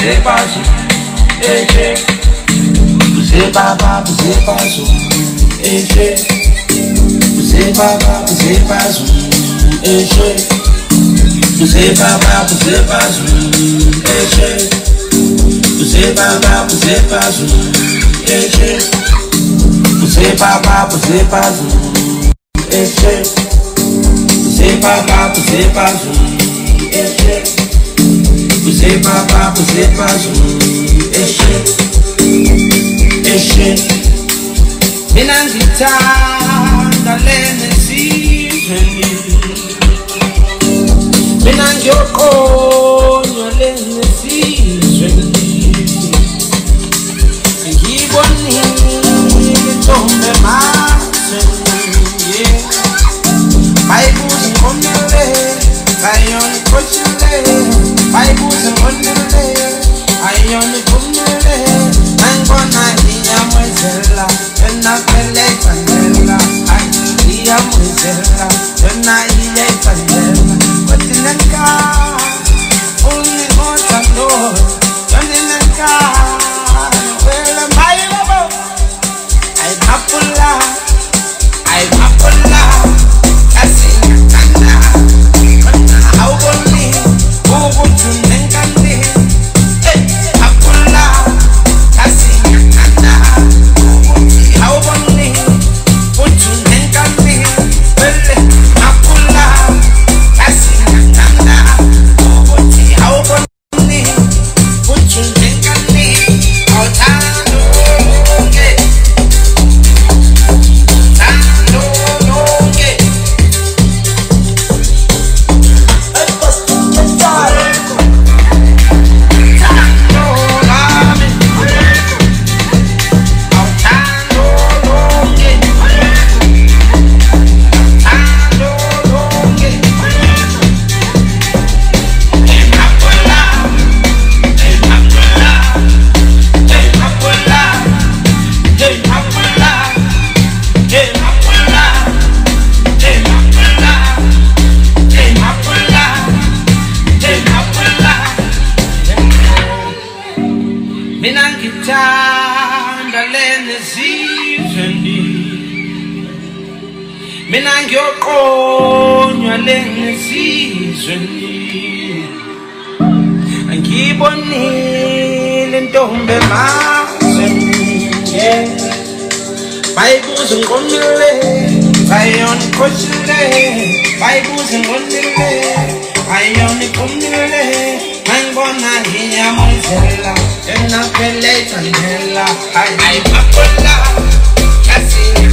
paso, você papa, você paso, você papa, você paso, você papa, você paso, você papa, você paso, você papa, você paso, você papa, você paso, você papa, você paso, mina ngithanda lena sizweni, mina ngiyokonywa lena sizweni, ngibonile intombi emazweni, bayibuza ngomile, ayona ikhoshile, bayibuza ngomile, ayona iphumile, nangibona iyamwezela, yona phela iphandela, iyamwezela, yona iyayiphandela, wathi nenkani, ungihoda lo, yona nenkani, wela mayilabo, ayiphapula, asingathanda, awuboni, ukuthi unenkani, phapula, asingathanda, awuboni, ukuthi unenkani, wele, phapula, asingathanda, ukuthi awuboni, ukuthi unenkani, awuthando, mina ngithanda lena sizweni, mina ngiyokonywa lena sizweni, ngibonile intombi emazweni, bayibuza ngomile, ayona ikhoshile, bayibuza ngomile, ayona iphumile, nangibona iyamwezela, yona phela iphandela, ayiphapula,